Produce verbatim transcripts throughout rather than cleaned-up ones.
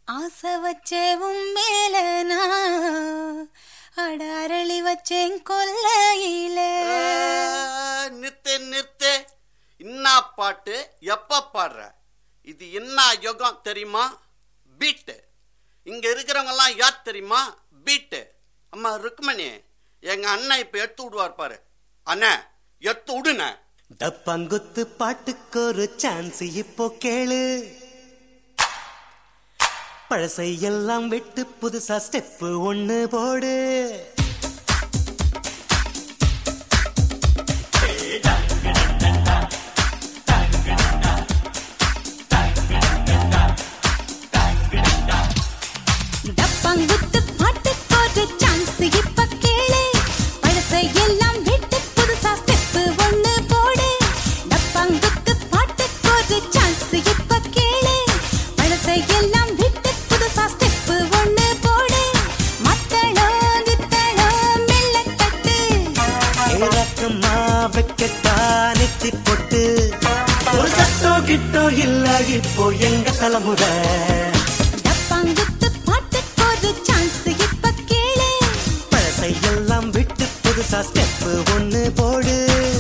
ஆசை வச்சேவும் மேலனா அட அரளி வச்சேன் கொல்லையில. நிறுத்து நிறுத்து. என்ன பாட்டு எப்ப பாடுற? இது என்ன யுகம் தெரியுமா? பீட்டு. இங்க இருக்கிறவங்க எல்லாம் யார் தெரியுமா? பீட்டு. அம்மா ருக்மணி, எங்க அண்ணன் இப்ப எடுத்து விடுவார் பாரு. அண்ணா எடுத்து விடுன. தப்பங்குத்து பாட்டுக்கு ஒரு சான்ஸ் இப்போ கேளு. பழசை எல்லாம் விட்டு புதுசா ஸ்டெப் ஒண்ணு போடு. தப்பங்குத்து பாட்டுக்கு ஒரு சான்ஸ் இப்ப கேளு. பழசை எல்லாம் விட்டு புதுசா ஸ்டெப் ஒண்ணு போடு. தப்பங்குத்து பாட்டுக்கு ஒரு சான்ஸ் இப்ப கேளு. பழசை எல்லாம் விட்டு புதுசா ஸ்டெப் ஒண்ணு போடு. மத்தளோ நித்தளோ மெல்ல தட்டு. ஏறக்கமா வைக்கட்டா நெத்தி போட்டு. ஒரு சட்டோ கிட்டோ இல்ல இப்போ எங்க தலைமுறை. தப்பங்குத்து பாட்டுக்கு ஒரு சான்ஸ் இப்ப கேளு. பழசை எல்லாம் விட்டு புதுசா ஸ்டெப் ஒண்ணு போடு.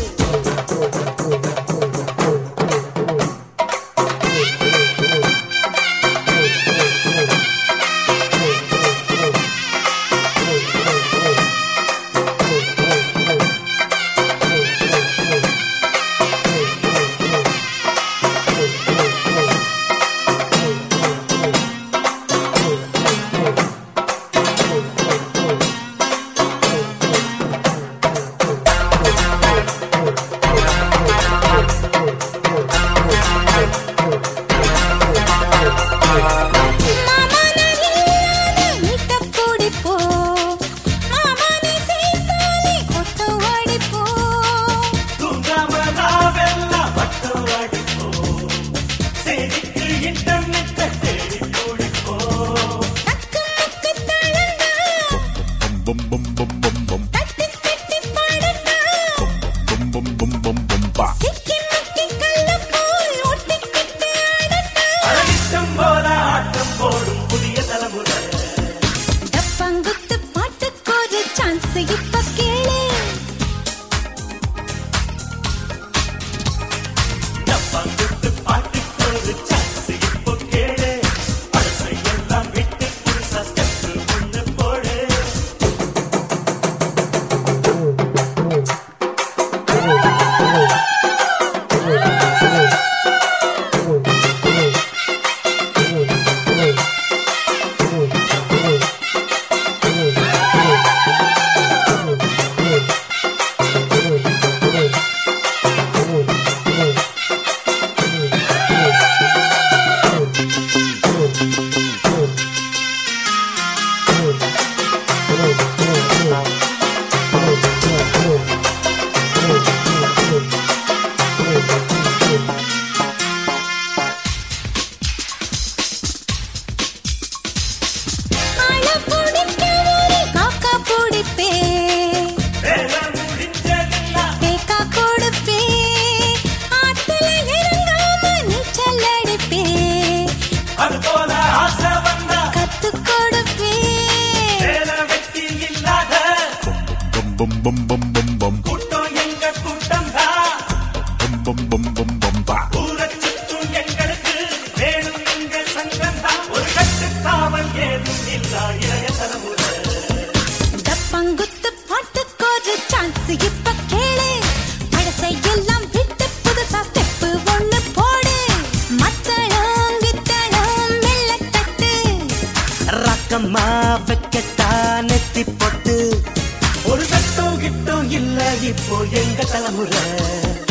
தப்பங்குத்து பாட்டுக்கு ஒரு சான்ஸ் இப்ப கேளு. தப்பங்குத்து பாட்டுக்கு ஒரு சான்ஸ் இப்போ கேளு. பழசை எல்லாம் விட்டு புதுசா ஸ்டெப் ஒண்ணு போடு. கூட்டம் எங்க கூட்டம் ஊரச்சுத்தும் எங்களுக்கு வேணும் எங்க சங்கம் தான். ஒரு கட்டுக்காவல் ஏதும் இல்லா இளைய தலைமுறை. தப்பங்குத்து பாட்டுக்கு ஒரு சான்ஸ் இப்ப கேளு. பழசை எல்லாம் விட்டு புதுசா ஸ்டெப் ஒண்ணு போடு. மத்தளம் கித்தளம் மெல்ல தட்டு. ரக்கமா வைக்கட்டா நெத்தி போட்டு. ஒரு சட்டம் கிட்டம் இல்ல இப்போ எங்க தலைமுறை.